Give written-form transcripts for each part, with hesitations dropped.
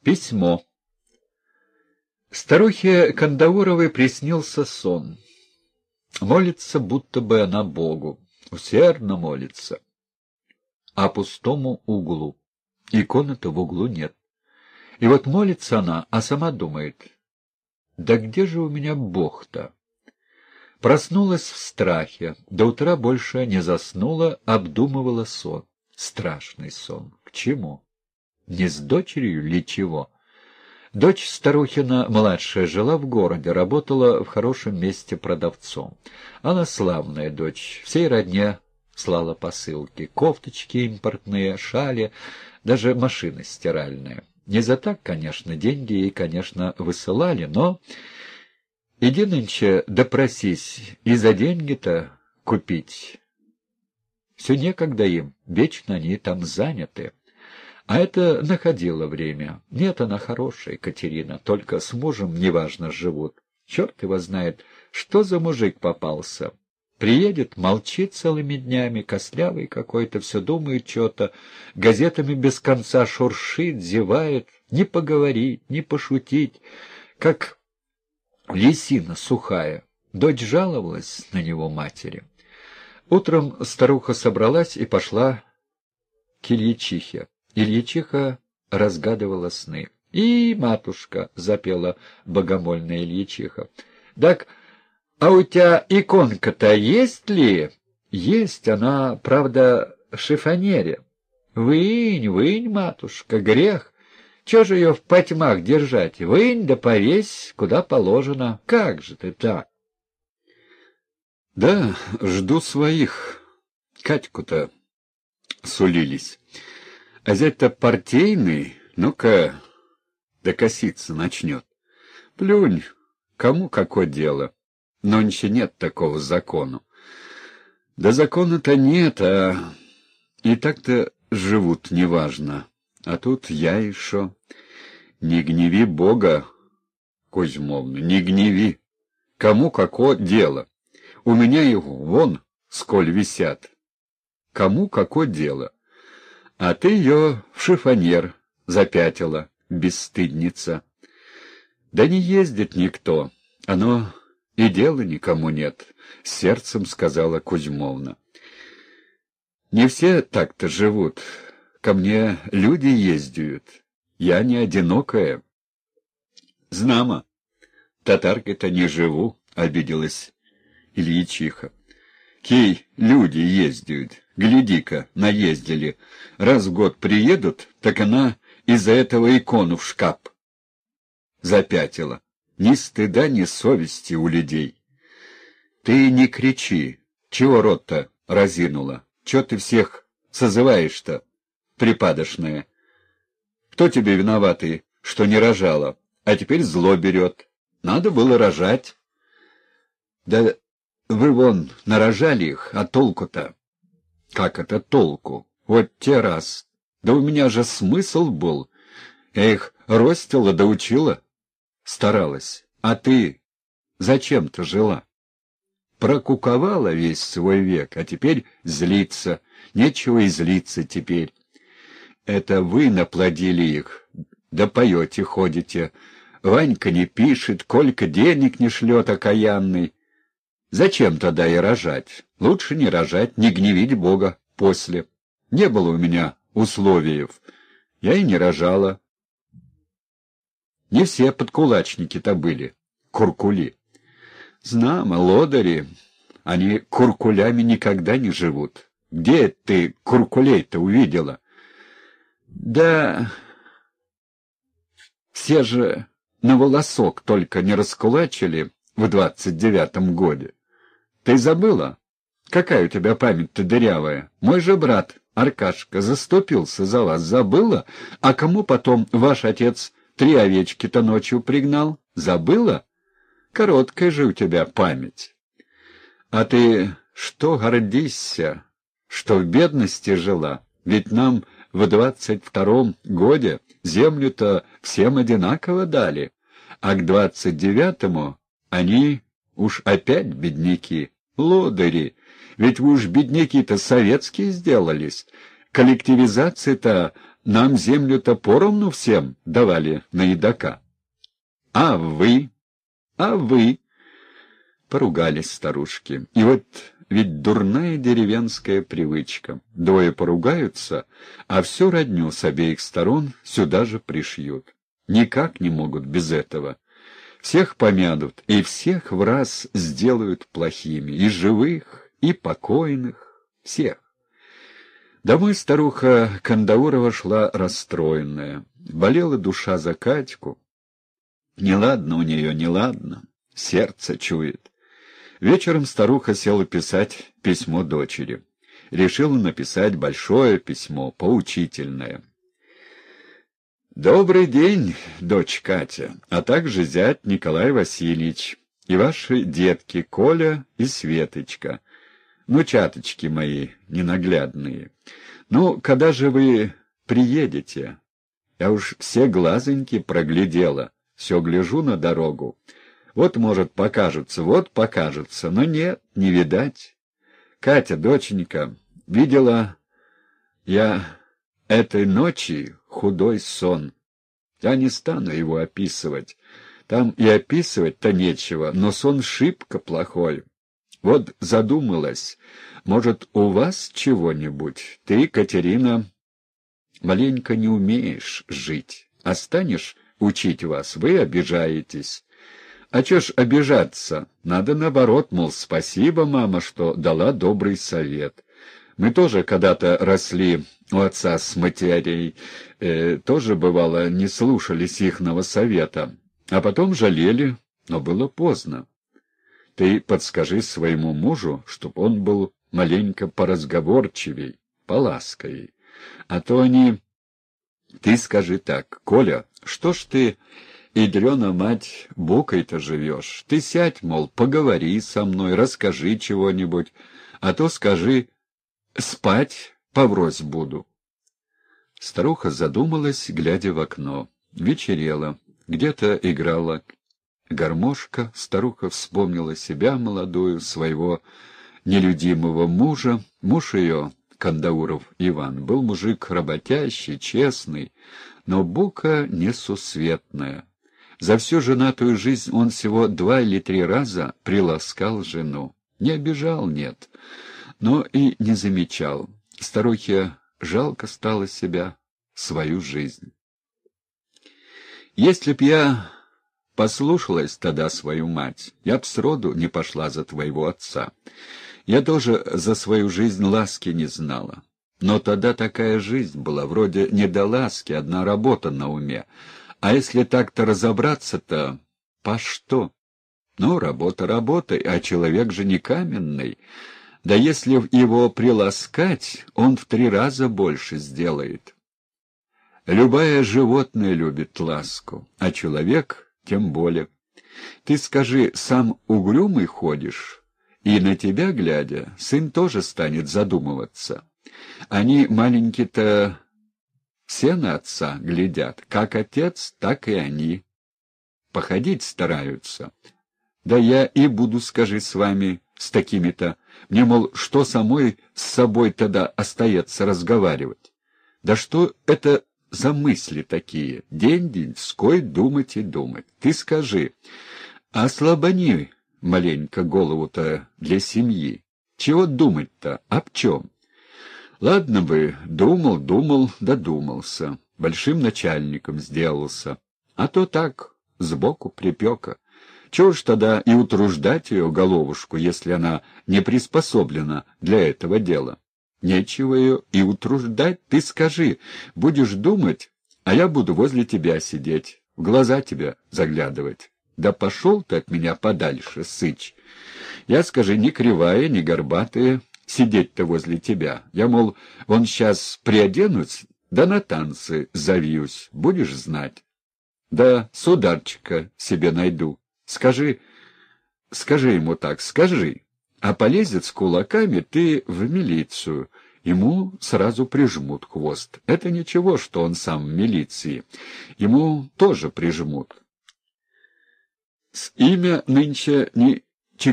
Письмо. Старухе Кандауровой приснился сон. Молится, будто бы она Богу, усердно молится, а пустому углу. Иконы-то в углу нет. И вот молится она, а сама думает: да где же у меня Бог-то? Проснулась в страхе, до утра больше не заснула, обдумывала сон. Страшный сон. К чему? Не с дочерью ли чего? Дочь старухина, младшая, жила в городе, работала в хорошем месте продавцом. Она славная дочь, всей родне слала посылки, кофточки импортные, шали, даже машины стиральные. Не за так, конечно, деньги ей, конечно, высылали, но иди нынче допросись, и за деньги-то купить. Все некогда им, вечно они там заняты. А это находило время. Нет, она хорошая, Катерина, только с мужем неважно живут. Черт его знает, что за мужик попался. Приедет, молчит целыми днями, костлявый какой-то, все думает что-то, газетами без конца шуршит, зевает, не поговорить, не пошутить, как лисина сухая. Дочь жаловалась на него матери. Утром старуха собралась и пошла к Ильячихе. Ильячиха разгадывала сны. «И, матушка!» — запела богомольная Ильячиха. «Так, а у тебя иконка-то есть ли?» «Есть, она, правда, в шифонере». «Вынь, вынь, матушка, грех. Чего же ее в потьмах держать? Вынь да повесь, куда положено. Как же ты так?» «Да, жду своих. Катьку-то сулились. А зять-то партийный, ну-ка, докоситься начнет. Плюнь, кому какое дело. Нонче нет такого закону. Да закона-то нет, а и так-то живут неважно. А тут я и шо. Не гневи Бога, Кузьмовна, не гневи. Кому какое дело? У меня их вон сколь висят. Кому какое дело? А ты ее в шифонер запятила, бесстыдница. Да не ездит никто, оно и дела никому нет, — сердцем сказала Кузьмовна. Не все так-то живут, ко мне люди ездят, я не одинокая. Знамо, татаркой-то не живу, — обиделась Ильячиха. Кей люди ездят, гляди-ка, наездили. Раз в год приедут, так она из-за этого икону в шкаф запятила. Ни стыда, ни совести у людей. Ты не кричи, чего рот-то разинула? Чего ты всех созываешь-то, припадочная? Кто тебе виноватый, что не рожала, а теперь зло берет? Надо было рожать. Да вы вон нарожали их, а толку-то? Как это толку? Вот те раз. Да у меня же смысл был. Я их ростила да учила. Старалась. А ты зачем-то жила? Прокуковала весь свой век, а теперь злится. Нечего и злиться теперь. Это вы наплодили их, да поете ходите. Ванька не пишет, Колька денег не шлет окаянный. Зачем тогда и рожать? Лучше не рожать, не гневить Бога после. Не было у меня условиев. Я и не рожала. Не все подкулачники-то были, куркули. Знамо, лодыри, они куркулями никогда не живут. Где ты куркулей-то увидела? Да все же на волосок только не раскулачили в 29-м годе. Ты забыла? Какая у тебя память-то дырявая? Мой же брат Аркашка заступился за вас, забыла? А кому потом ваш отец 3 овечки-то ночью пригнал? Забыла? Короткая же у тебя память. А ты что гордишься, что в бедности жила? Ведь нам в 22-м годе землю-то всем одинаково дали, а к 29-му они уж опять бедняки. Лодыри, ведь вы уж бедняки-то советские сделались. коллективизации-то нам землю-то поровну всем давали на едока. А вы? А вы? Поругались старушки. И вот ведь дурная деревенская привычка. Двое поругаются, а всю родню с обеих сторон сюда же пришьют. Никак не могут без этого. Всех помянут и всех в раз сделают плохими, и живых, и покойных, всех. Домой старуха Кандаурова шла расстроенная. Болела душа за Катьку. Неладно у нее, неладно, сердце чует. Вечером старуха села писать письмо дочери. Решила написать большое письмо, поучительное. «Добрый день, дочь Катя, а также зять Николай Васильевич и ваши детки Коля и Светочка, внучаточки мои ненаглядные. Ну, когда же вы приедете? Я уж все глазоньки проглядела, все гляжу на дорогу. Вот, может, покажется, но нет, не видать. Катя, доченька, видела я этой ночи худой сон. Я не стану его описывать. Там и описывать-то нечего, но сон шибко плохой. Вот задумалась, может, у вас чего-нибудь? Ты, Катерина, маленько не умеешь жить. А станешь учить вас, вы обижаетесь. А чё ж обижаться? Надо наоборот, мол, спасибо, мама, что дала добрый совет. Мы тоже когда-то росли у отца с матерей, тоже, бывало, не слушались ихного совета, а потом жалели, но было поздно. Ты подскажи своему мужу, чтоб он был маленько поразговорчивей, поласковей, а то они... Ты скажи так, Коля, что ж ты, ядрёна мать, букой-то живешь? Ты сядь, мол, поговори со мной, расскажи чего-нибудь, а то скажи, спать поврось буду. Старуха задумалась, глядя в окно. Вечерело, где-то играла гармошка. Старуха вспомнила себя молодую, своего нелюдимого мужа. Муж ее, Кандауров Иван, был мужик работящий, честный, но бука несусветная. За всю женатую жизнь он всего 2 или 3 раза приласкал жену. Не обижал, нет, но и не замечал. Старухе жалко стало себя, свою жизнь. Если б я послушалась тогда свою мать, я б сроду не пошла за твоего отца. Я тоже за свою жизнь ласки не знала. Но тогда такая жизнь была, вроде не до ласки, одна работа на уме. А если так-то разобраться-то, по что? Ну, работа работой, а человек же не каменный. Да если его приласкать, он в 3 раза больше сделает. Любое животное любит ласку, а человек тем более. Ты скажи, сам угрюмый ходишь, и на тебя глядя, сын тоже станет задумываться. Они маленькие-то все на отца глядят, как отец, так и они. Походить стараются. Да я и буду, скажи, с вами, с такими-то. Мне, мол, что самой с собой тогда остается разговаривать? Да что это за мысли такие? День-деньской думать и думать. Ты скажи, ослабони маленько голову-то для семьи. Чего думать-то? Об чем? Ладно бы, думал, додумался. Большим начальником сделался. А то так, сбоку припека. Чего ж тогда и утруждать ее головушку, если она не приспособлена для этого дела? Нечего ее и утруждать. Ты скажи, будешь думать, а я буду возле тебя сидеть, в глаза тебя заглядывать. Да пошел ты от меня подальше, сыч. Я, скажи, не кривая, не горбатая, сидеть-то возле тебя. Я, мол, вон сейчас приоденусь, да на танцы завьюсь, будешь знать. Да сударчика себе найду. Скажи ему так, скажи. А полезет с кулаками, ты в милицию. Ему сразу прижмут хвост. Это ничего, что он сам в милиции. Ему тоже прижмут. С имя нынче не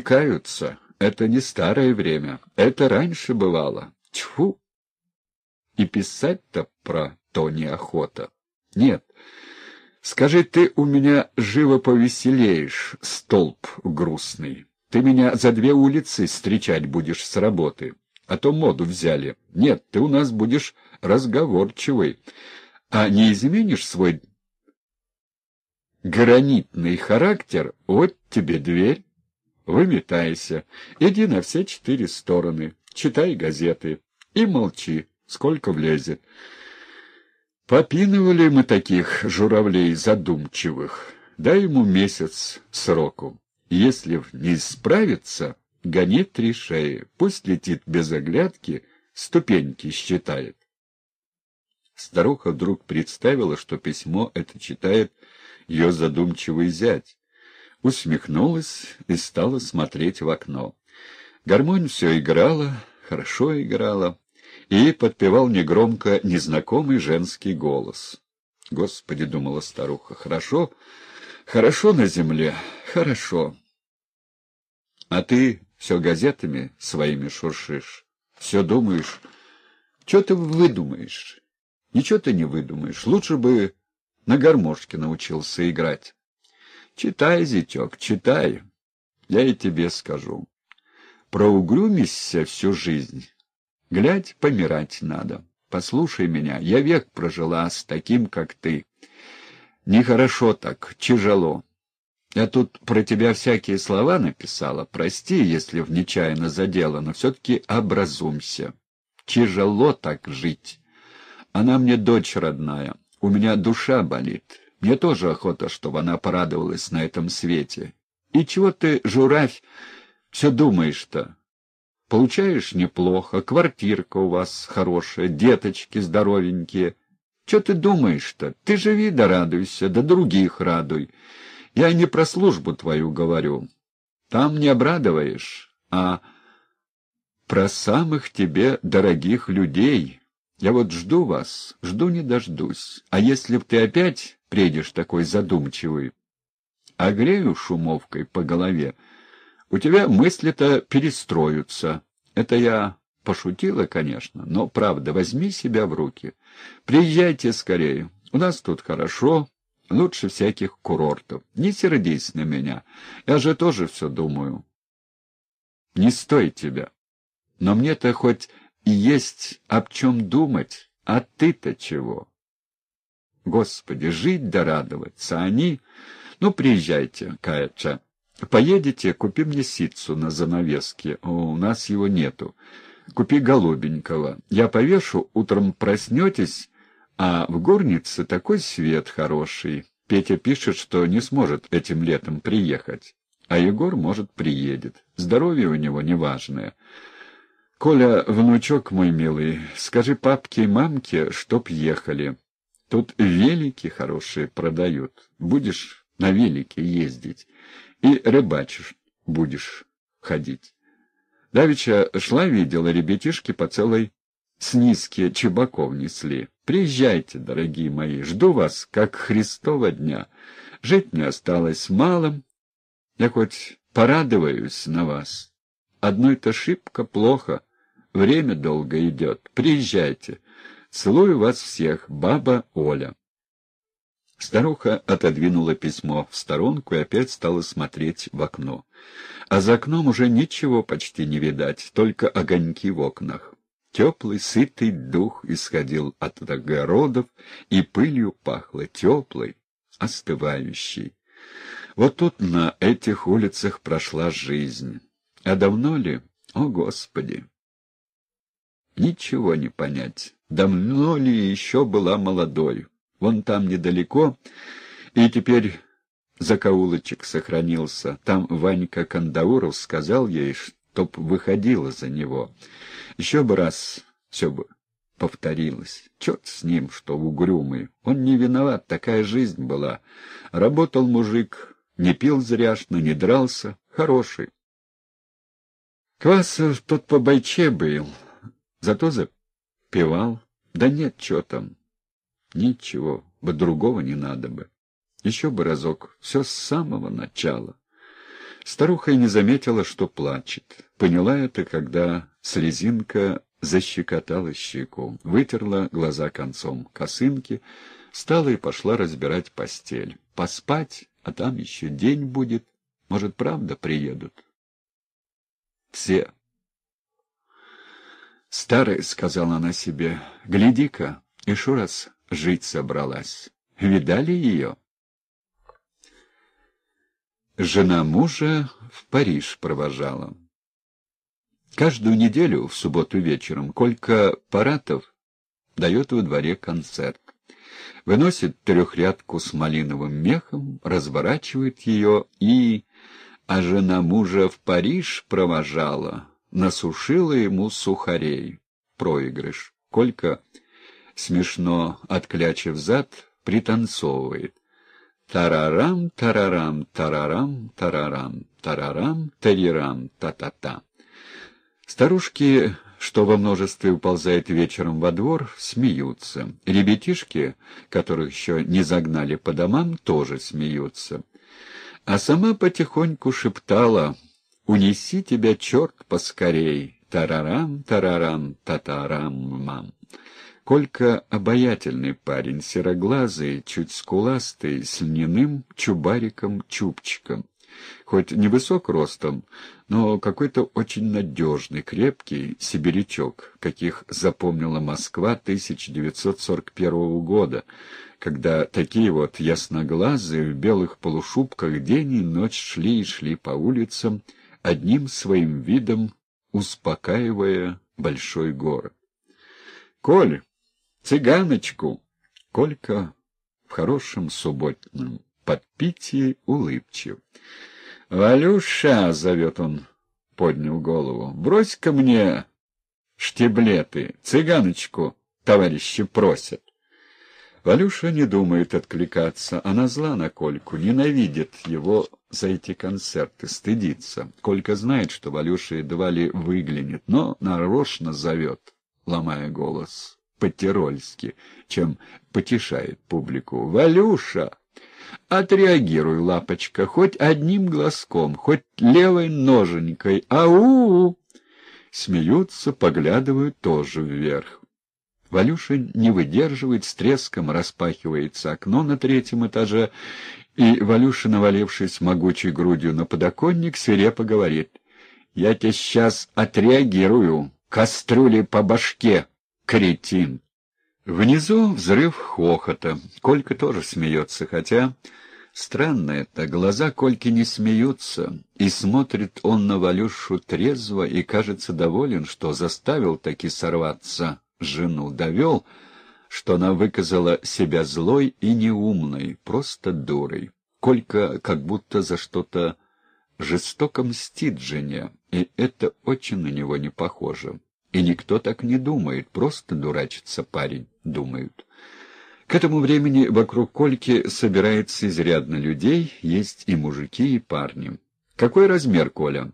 чекаются. Это не старое время. Это раньше бывало. Тьфу! И писать-то про то неохота. Нет. Скажи, ты у меня живо повеселеешь, столб грустный. Ты меня за 2 улицы встречать будешь с работы, а то моду взяли. Нет, ты у нас будешь разговорчивый, а не изменишь свой гранитный характер, вот тебе дверь. Выметайся, иди на все 4 стороны, читай газеты и молчи, сколько влезет. Попинывали мы таких журавлей задумчивых, дай ему месяц сроку. Если не справится, гони 3 шеи, пусть летит без оглядки, ступеньки считает. Старуха вдруг представила, что письмо это читает ее задумчивый зять. Усмехнулась и стала смотреть в окно. Гармонь все играла, хорошо играла, и подпевал негромко незнакомый женский голос. «Господи, — думала старуха, — хорошо, хорошо на земле, хорошо. А ты все газетами своими шуршишь, все думаешь, что ты выдумаешь? Ничего ты не выдумаешь, лучше бы на гармошке научился играть. Читай, зятек, читай, я и тебе скажу. Проугрюмишься всю жизнь, глядь, помирать надо. Послушай меня, я век прожила с таким, как ты. Нехорошо так, тяжело. Я тут про тебя всякие слова написала, прости, если в нечаянно задела, но все-таки образумься. Тяжело так жить. Она мне дочь родная, у меня душа болит. Мне тоже охота, чтобы она порадовалась на этом свете. И чего ты, журавь, все думаешь-то? Получаешь неплохо, квартирка у вас хорошая, деточки здоровенькие. Че ты думаешь-то? Ты живи да радуйся, да других радуй. Я не про службу твою говорю. Там не обрадуешь, а про самых тебе дорогих людей. Я вот жду вас, жду не дождусь. А если б ты опять приедешь такой задумчивый, огрею шумовкой по голове, у тебя мысли-то перестроятся. Это я пошутила, конечно, но, правда, возьми себя в руки. Приезжайте скорее, у нас тут хорошо, лучше всяких курортов. Не сердись на меня, я же тоже все думаю. Не стой тебя. Но мне-то хоть и есть об чем думать, а ты-то чего? Господи, жить да радоваться, они... Ну, приезжайте, Каяча. Поедете, купи мне ситцу на занавеске, у нас его нету. Купи голубенького. Я повешу, утром проснетесь, а в горнице такой свет хороший. Петя пишет, что не сможет этим летом приехать, а Егор, может, приедет. Здоровье у него неважное. Коля, внучок мой милый, скажи папке и мамке, чтоб ехали. Тут велики хорошие продают. Будешь на велике ездить. И рыбачишь будешь ходить. Давеча шла, видела, ребятишки по целой снизке чебаков несли. Приезжайте, дорогие мои, жду вас, как Христова дня. Жить мне осталось мало. Я хоть порадуюсь на вас. Одной-то шибко плохо. Время долго идет. Приезжайте. Целую вас всех, баба Оля. Старуха отодвинула письмо в сторонку и опять стала смотреть в окно. А за окном уже ничего почти не видать, только огоньки в окнах. Теплый, сытый дух исходил от огородов, и пылью пахло, теплой, остывающей. Вот тут на этих улицах прошла жизнь. А давно ли? О, Господи! Ничего не понять. Давно ли еще была молодой? Вон там недалеко, и теперь закоулочек сохранился. Там Ванька Кандауров сказал ей, чтоб выходила за него. Еще бы раз все бы повторилось. Черт с ним, что угрюмый. Он не виноват, такая жизнь была. Работал мужик, не пил зряшно, не дрался, хороший. Квасов тот побойче был, зато запевал. Да нет, что там. Ничего, бы другого не надо бы. Еще бы разок, все с самого начала. Старуха и не заметила, что плачет. Поняла это, когда слезинка защекотала щеку, вытерла глаза концом косынки, встала и пошла разбирать постель. Поспать, а там еще день будет. Может, правда приедут? Все. «Старая», — сказала она себе, — «гляди-ка, еще раз жить собралась. Видали ее?» Жена мужа в Париж провожала. Каждую неделю в субботу вечером Колька Паратов дает во дворе концерт. Выносит трехрядку с малиновым мехом, разворачивает ее и... А жена мужа в Париж провожала, насушила ему сухарей. Проигрыш. Колька, смешно отклячив зад, пританцовывает. Тарарам, тарарам, тарарам, тарарам, тарарам, тарирам, та-та-та. Старушки, что во множестве уползает вечером во двор, смеются. Ребятишки, которых еще не загнали по домам, тоже смеются. А сама потихоньку шептала: «Унеси тебя, черт, поскорей! Тарарам, тарарам, татарам-мам!» Колька обаятельный парень, сероглазый, чуть скуластый, с льняным чубариком-чубчиком. Хоть невысок ростом, но какой-то очень надежный, крепкий сибирячок, каких запомнила Москва 1941 года, когда такие вот ясноглазые в белых полушубках день и ночь шли и шли по улицам, одним своим видом успокаивая большой город. «Коль, цыганочку!» Колька в хорошем субботном подпитии улыбчив. «Валюша!» — зовет он, поднял голову. «Брось-ка мне штиблеты, цыганочку товарищи просят». Валюша не думает откликаться, она зла на Кольку, ненавидит его за эти концерты, стыдится. Колька знает, что Валюша едва ли выглянет, но нарочно зовет, ломая голос по-тирольски, чем потешает публику. «Валюша! Отреагируй, лапочка, хоть одним глазком, хоть левой ноженькой. Ау!» Смеются, поглядывают тоже вверх. Валюша не выдерживает, с треском распахивается окно на 3-м этаже, и Валюша, навалившись могучей грудью на подоконник, свирепо говорит: «Я тебе сейчас отреагирую, кастрюли по башке, кретин!» Внизу взрыв хохота. Колька тоже смеется, хотя... Странно это, глаза Кольки не смеются, и смотрит он на Валюшу трезво и, кажется, доволен, что заставил таки сорваться жену, довел, что она выказала себя злой и неумной, просто дурой. Колька как будто за что-то жестоко мстит жене, и это очень на него не похоже. И никто так не думает, просто дурачится парень, думают. К этому времени вокруг Кольки собирается изрядно людей, есть и мужики, и парни. «Какой размер, Коля?»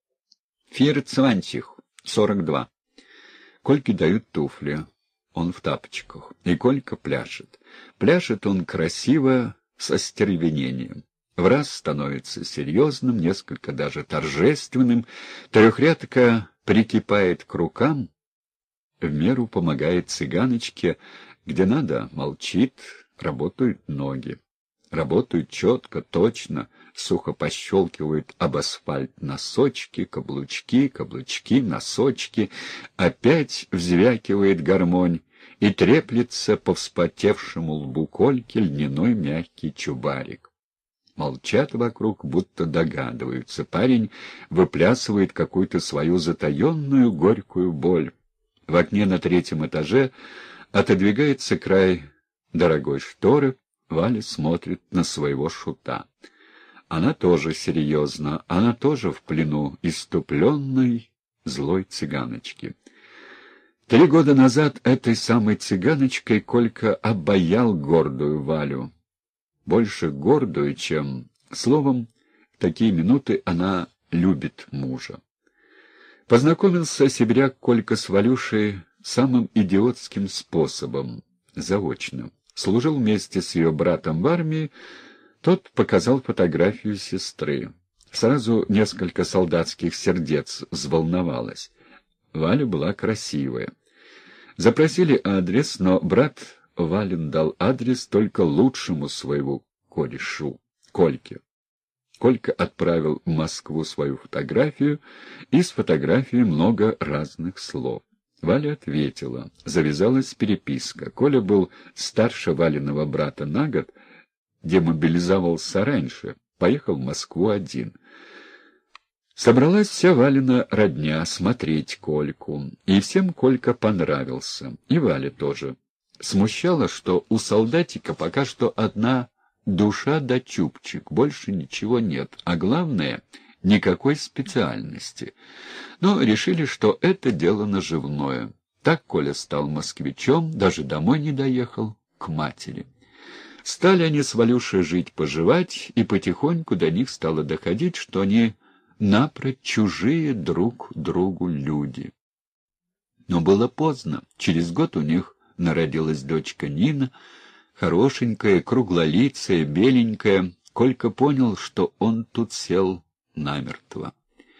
«24, 42». Кольке дают туфли, он в тапочках, и Колька пляшет. Пляшет он красиво, со остервенением. Враз становится серьезным, несколько даже торжественным, трехрядка прикипает к рукам, в меру помогает цыганочке, где надо, молчит, работают ноги. Работают четко, точно, сухо пощелкивают об асфальт носочки, каблучки, каблучки, носочки, опять взвякивает гармонь, и треплется по вспотевшему лбу Кольки льняной мягкий чубарик. Молчат вокруг, будто догадываются. Парень выплясывает какую-то свою затаенную горькую боль. В окне на 3-м этаже отодвигается край дорогой шторы, Валя смотрит на своего шута. Она тоже серьезна, она тоже в плену иступленной злой цыганочки. 3 года назад этой самой цыганочкой Колька обаял гордую Валю. Больше гордую, чем... Словом, в такие минуты она любит мужа. Познакомился сибиряк Колька с Валюшей самым идиотским способом, заочно. Служил вместе с ее братом в армии, тот показал фотографию сестры. Сразу несколько солдатских сердец взволновалось. Валя была красивая. Запросили адрес, но брат Валин дал адрес только лучшему своему корешу, Кольке. Колька отправил в Москву свою фотографию, и с фотографией много разных слов. Валя ответила. Завязалась переписка. Коля был старше Валиного брата на год, демобилизовался раньше, поехал в Москву один. Собралась вся Валина родня смотреть Кольку, и всем Колька понравился, и Валя тоже. Смущало, что у солдатика пока что одна душа да чубчик, больше ничего нет, а главное — никакой специальности. Но решили, что это дело наживное. Так Коля стал москвичом, даже домой не доехал, к матери. Стали они с Валюшей жить-поживать, и потихоньку до них стало доходить, что они напрочь чужие друг другу люди. Но было поздно. Через год у них народилась дочка Нина, хорошенькая, круглолицая, беленькая. Колька понял, что он тут сел намертво.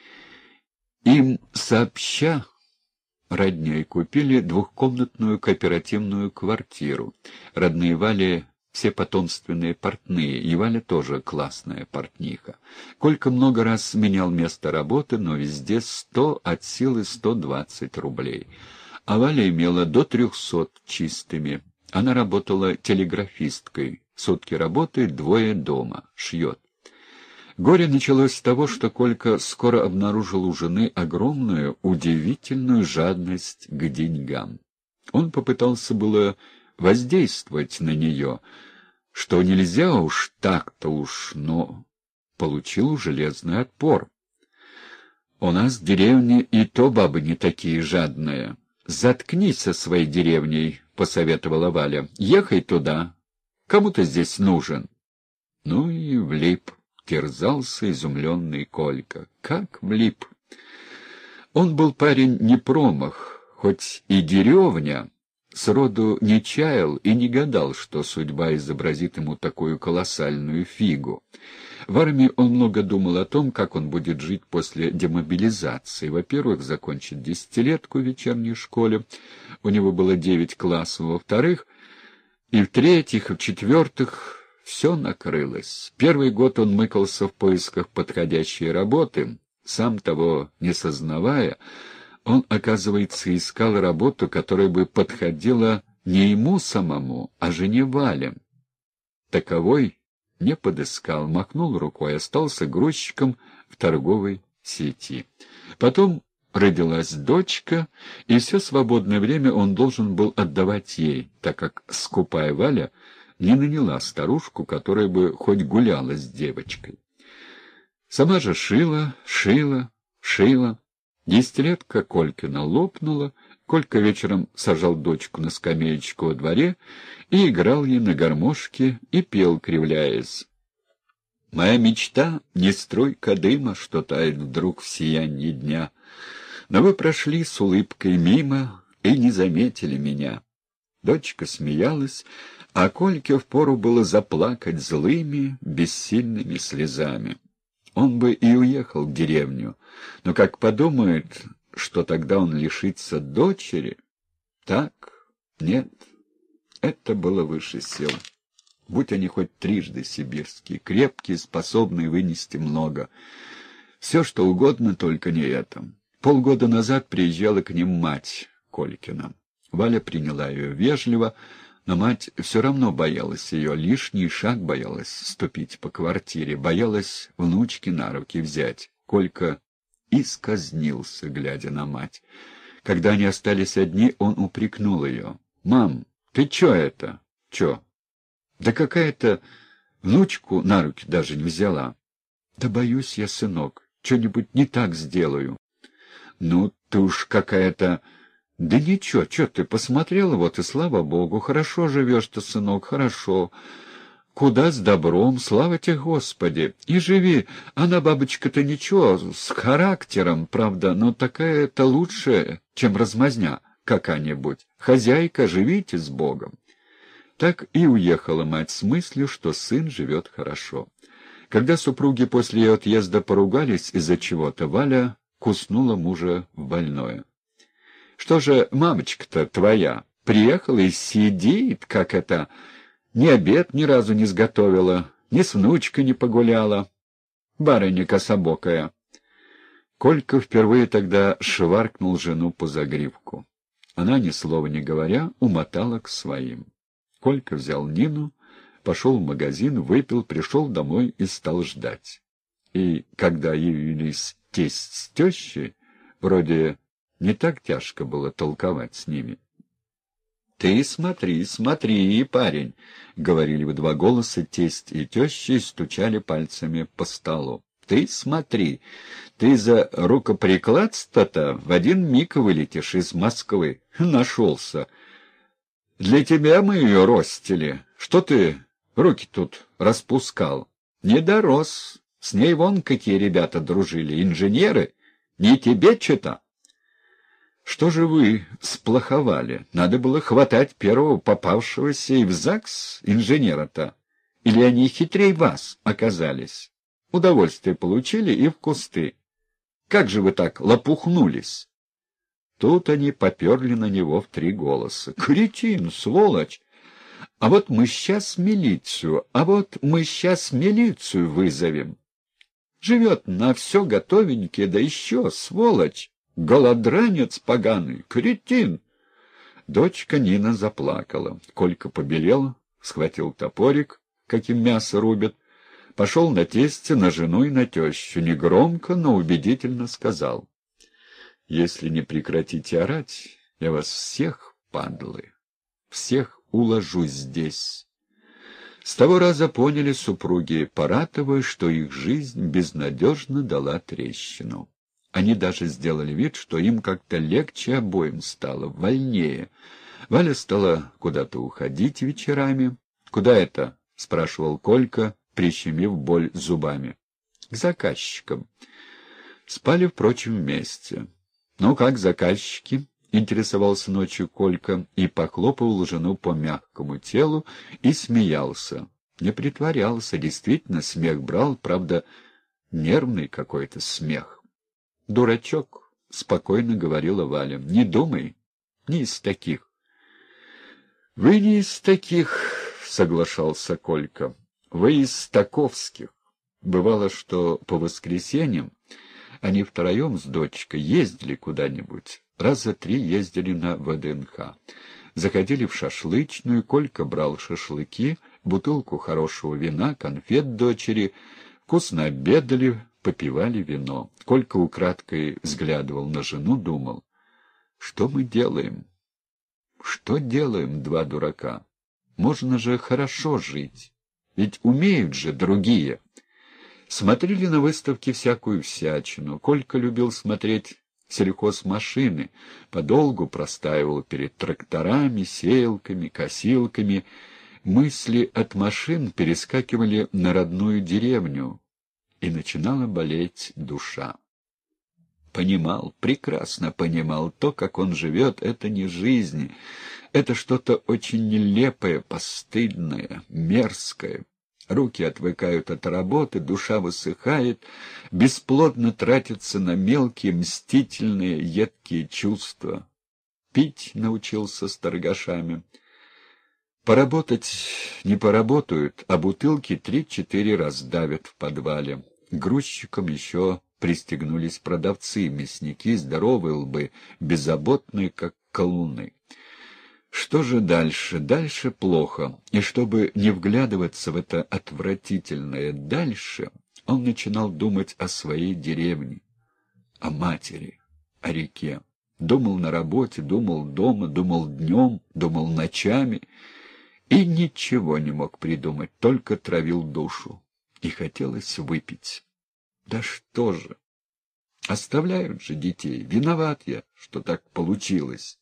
Им сообща родней купили двухкомнатную кооперативную квартиру. Родные Вали все потомственные портные, и Валя тоже классная портниха. Колька много раз менял место работы, но везде 100, от силы 120 рублей. А Валя имела до 300 чистыми. Она работала телеграфисткой. Сутки работает, двое дома, шьет. Горе началось с того, что Колька скоро обнаружил у жены огромную, удивительную жадность к деньгам. Он попытался было воздействовать на нее, что нельзя уж так-то уж, но получил железный отпор. «У нас в деревне и то бабы не такие жадные. Заткнись со своей деревней», — посоветовала Валя. «Ехай туда. Кому ты здесь нужен?» Ну и влип, терзался изумленный Колька. Как влип! Он был парень не промах, хоть и деревня, сроду не чаял и не гадал, что судьба изобразит ему такую колоссальную фигу. В армии он много думал о том, как он будет жить после демобилизации. Во-первых, закончить десятилетку в вечерней школе, у него было 9 классов, во-вторых, и в-третьих, и в-четвертых, все накрылось. Первый год он мыкался в поисках подходящей работы, сам того не сознавая. Он, оказывается, искал работу, которая бы подходила не ему самому, а жене Вале. Таковой не подыскал, махнул рукой, остался грузчиком в торговой сети. Потом родилась дочка, и все свободное время он должен был отдавать ей, так как скупая Валя не наняла старушку, которая бы хоть гуляла с девочкой. Сама же шила. Десятилетка Колькина лопнула, Колька вечером сажал дочку на скамеечку во дворе и играл ей на гармошке и пел, кривляясь. «Моя мечта — не струйка дыма, что тает вдруг в сиянии дня. Но вы прошли с улыбкой мимо и не заметили меня». Дочка смеялась, а Кольке впору было заплакать злыми, бессильными слезами. Он бы и уехал в деревню, но как подумает, что тогда он лишится дочери, так, нет, это было выше сил. Будь они хоть трижды сибирские, крепкие, способные вынести много. Все, что угодно, только не это. Полгода назад приезжала к ним мать Колькина. Валя приняла ее вежливо, но мать все равно боялась ее, лишний шаг боялась ступить по квартире, боялась внучки на руки взять. Колька исказнился, глядя на мать. Когда они остались одни, он упрекнул ее. «Мам, ты че это?» «Че?» «Да какая-то внучку на руки даже не взяла». «Да боюсь я, сынок, что-нибудь не так сделаю». «Ну, ты уж какая-то...» «Да ничего, что ты посмотрела, вот и слава богу, хорошо живешь ты, сынок, хорошо. Куда с добром, слава тебе, Господи, и живи. Она, бабочка-то, ничего, с характером, правда, но такая-то лучше, чем размазня какая-нибудь. Хозяйка, живите с Богом». Так и уехала мать с мыслью, что сын живет хорошо. Когда супруги после ее отъезда поругались из-за чего-то, Валя куснула мужа в больное. Что же мамочка-то твоя приехала и сидит, как это, ни обед ни разу не сготовила, ни с внучкой не погуляла, барыня кособокая». Колька впервые тогда шваркнул жену по загривку. Она, ни слова не говоря, умотала к своим. Колька взял Нину, пошел в магазин, выпил, пришел домой и стал ждать. И когда явились тесть с тещей, вроде не так тяжко было толковать с ними. «Ты смотри, смотри, парень», — говорили в два голоса тесть и теща и стучали пальцами по столу. «Ты смотри, ты за рукоприкладство-то в один миг вылетишь из Москвы. Нашелся. Для тебя мы ее ростили. Что ты руки тут распускал? Не дорос. С ней вон какие ребята дружили, инженеры. Не тебе че-то? Что же вы сплоховали? Надо было хватать первого попавшегося и в ЗАГС инженера-то. Или они хитрей вас оказались? Удовольствие получили и в кусты. Как же вы так лопухнулись?» Тут они поперли на него в три голоса. «Кретин, сволочь! А вот мы сейчас милицию, вызовем. Живет на все готовенькое, да еще, сволочь! Голодранец поганый, кретин!» Дочка Нина заплакала. Колька побелел, схватил топорик, каким мясо рубят, пошел на тестя, на жену и на тещу. Негромко, но убедительно сказал: «Если не прекратите орать, я вас всех, падлы, всех уложу здесь». С того раза поняли супруги Паратовы, что их жизнь безнадежно дала трещину. Они даже сделали вид, что им как-то легче обоим стало, вольнее. Валя стала куда-то уходить вечерами. «Куда это?» — спрашивал Колька, прищемив боль зубами. «К заказчикам». Спали, впрочем, вместе. «Ну как заказчики?» — интересовался ночью Колька и похлопывал жену по мягкому телу и смеялся. Не притворялся, действительно, смех брал, правда, нервный какой-то смех. «Дурачок», — спокойно говорила Валя, — «не думай, не из таких». «Вы не из таких», — соглашался Колька. «Вы из таковских». Бывало, что по воскресеньям они втроем с дочкой ездили куда-нибудь. Раза 3 ездили на ВДНХ. Заходили в шашлычную, Колька брал шашлыки, бутылку хорошего вина, конфет дочери, вкусно обедали, попивали вино. Колька украдкой взглядывал на жену, думал: что мы делаем? Что делаем, два дурака? Можно же хорошо жить. Ведь умеют же другие. Смотрели на выставке всякую всячину. Колька любил смотреть сельхозмашины, подолгу простаивал перед тракторами, сеялками, косилками. Мысли от машин перескакивали на родную деревню, и начинала болеть душа. Понимал, прекрасно понимал, то, как он живет, это не жизнь, это что-то очень нелепое, постыдное, мерзкое. Руки отвыкают от работы, душа высыхает, бесплодно тратится на мелкие, мстительные, едкие чувства. Пить научился с торгашами. Поработать не поработают, а бутылки 3-4 раздавят в подвале. Грузчикам еще пристегнулись продавцы, мясники, здоровые лбы, беззаботные, как колуны. Что же дальше? Дальше плохо. И чтобы не вглядываться в это отвратительное «дальше», он начинал думать о своей деревне, о матери, о реке. Думал на работе, думал дома, думал днем, думал ночами. И ничего не мог придумать, только травил душу. И хотелось выпить. Да что же? Оставляют же детей. Виноват я, что так получилось.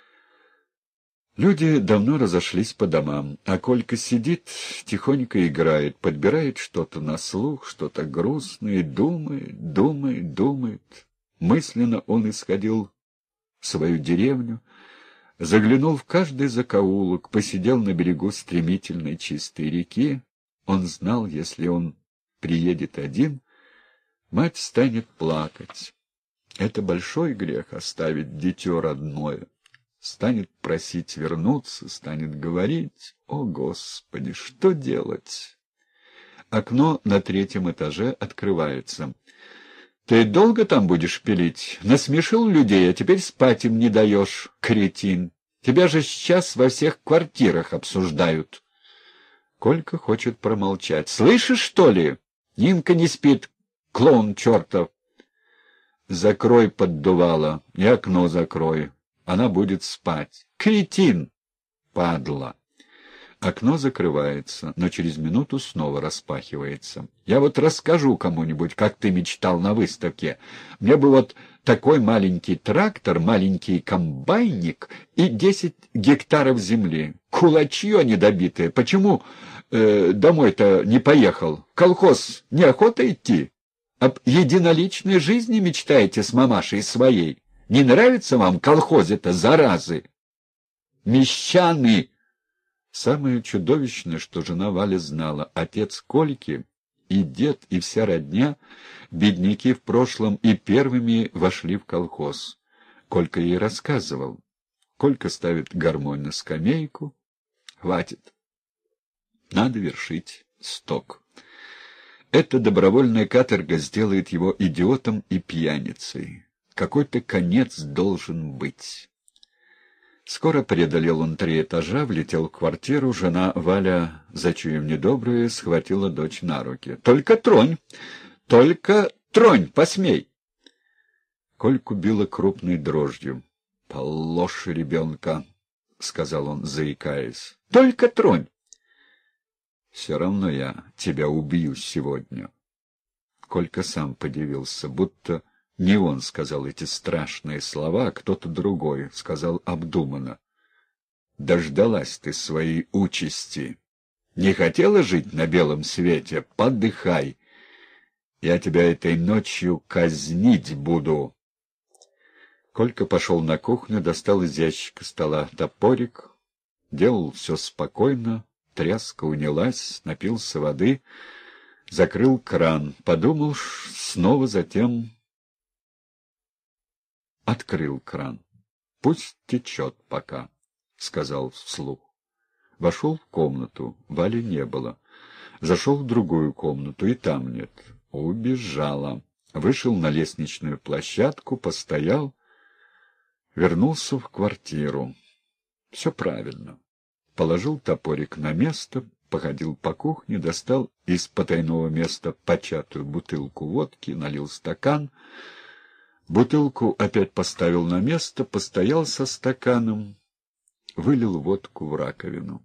Люди давно разошлись по домам, а Колька сидит, тихонько играет, подбирает что-то на слух, что-то грустное, думает, думает, думает. Мысленно он исходил в свою деревню, заглянул в каждый закоулок, посидел на берегу стремительной чистой реки. Он знал, если он приедет один, мать станет плакать. Это большой грех — оставить дитё родное. Станет просить вернуться, станет говорить: «О, Господи, что делать?» Окно на 3-м этаже открывается. «Ты долго там будешь пилить? Насмешил людей, а теперь спать им не даешь, кретин. Тебя же сейчас во всех квартирах обсуждают». Колька хочет промолчать. «Слышишь, что ли? Нинка не спит, клоун чертов!» «Закрой поддувало и окно закрой. Она будет спать. Кретин! Падла!» Окно закрывается, но через минуту снова распахивается. «Я вот расскажу кому-нибудь, как ты мечтал на выставке. Мне бы вот такой маленький трактор, маленький комбайник и 10 гектаров земли. Кулачье недобитое. Почему домой-то не поехал? В колхоз неохота идти? Об единоличной жизни мечтаете с мамашей своей? Не нравится вам колхозе-то, заразы? Мещаны!» Самое чудовищное, что жена Валя знала: отец Кольки и дед, и вся родня, бедняки в прошлом, и первыми вошли в колхоз. Колька ей рассказывал. Колька ставит гармонь на скамейку. Хватит. Надо вершить сток. Эта добровольная каторга сделает его идиотом и пьяницей. Какой-то конец должен быть. Скоро преодолел он 3 этажа, влетел в квартиру. Жена Валя, зачуяв недоброе, схватила дочь на руки. «Только тронь! Только тронь! Посмей!» Кольку било крупной дрожью. «Положь ребенка!» — сказал он, заикаясь. «Только тронь!» «Все равно я тебя убью сегодня». Колька сам подивился, будто не он сказал эти страшные слова, а кто-то другой сказал обдуманно. «Дождалась ты своей участи. Не хотела жить на белом свете? Подыхай. Я тебя этой ночью казнить буду». Колька пошел на кухню, достал из ящика стола топорик, делал все спокойно, тряска унялась, напился воды, закрыл кран, подумал снова, затем открыл кран. «Пусть течет пока», — сказал вслух. Вошел в комнату. Вали не было. Зашел в другую комнату, и там нет. Убежала. Вышел на лестничную площадку, постоял, вернулся в квартиру. Все правильно. Положил топорик на место, походил по кухне, достал из потайного места початую бутылку водки, налил стакан. Бутылку опять поставил на место, постоял со стаканом, вылил водку в раковину.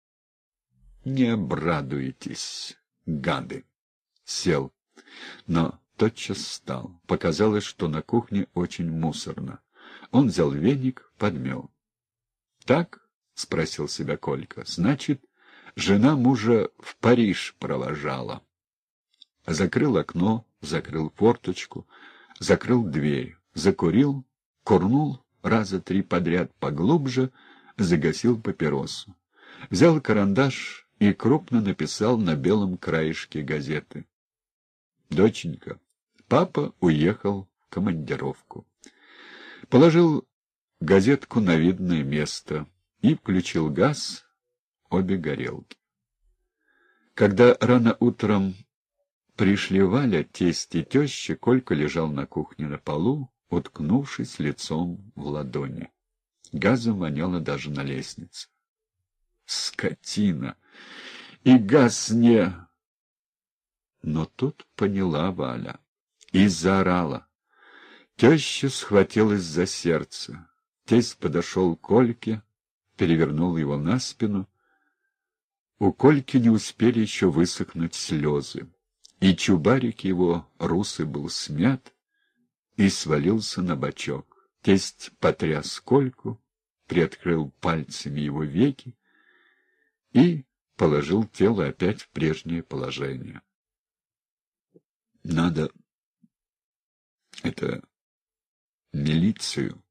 «Не обрадуетесь, гады!» Сел, но тотчас встал. Показалось, что на кухне очень мусорно. Он взял веник, подмел. «Так?» — спросил себя Колька. «Значит, жена мужа в Париж провожала». Закрыл окно, закрыл форточку, закрыл дверь, закурил, курнул раза 3 подряд поглубже, загасил папиросу. Взял карандаш и крупно написал на белом краешке газеты: «Доченька, папа уехал в командировку». Положил газетку на видное место и включил газ, обе горелки. Когда рано утром пришли Валя, тесть и теща, Колька лежал на кухне на полу, уткнувшись лицом в ладони. Газом воняло даже на лестнице. Скотина! И газ не... Но тут поняла Валя и заорала. Теща схватилась за сердце. Тесть подошел к Кольке, перевернул его на спину. У Кольки не успели еще высохнуть слезы, и чубарик его русый был смят и свалился на бочок. Тесть потряс Кольку, приоткрыл пальцами его веки и положил тело опять в прежнее положение. «Надо это милицию»,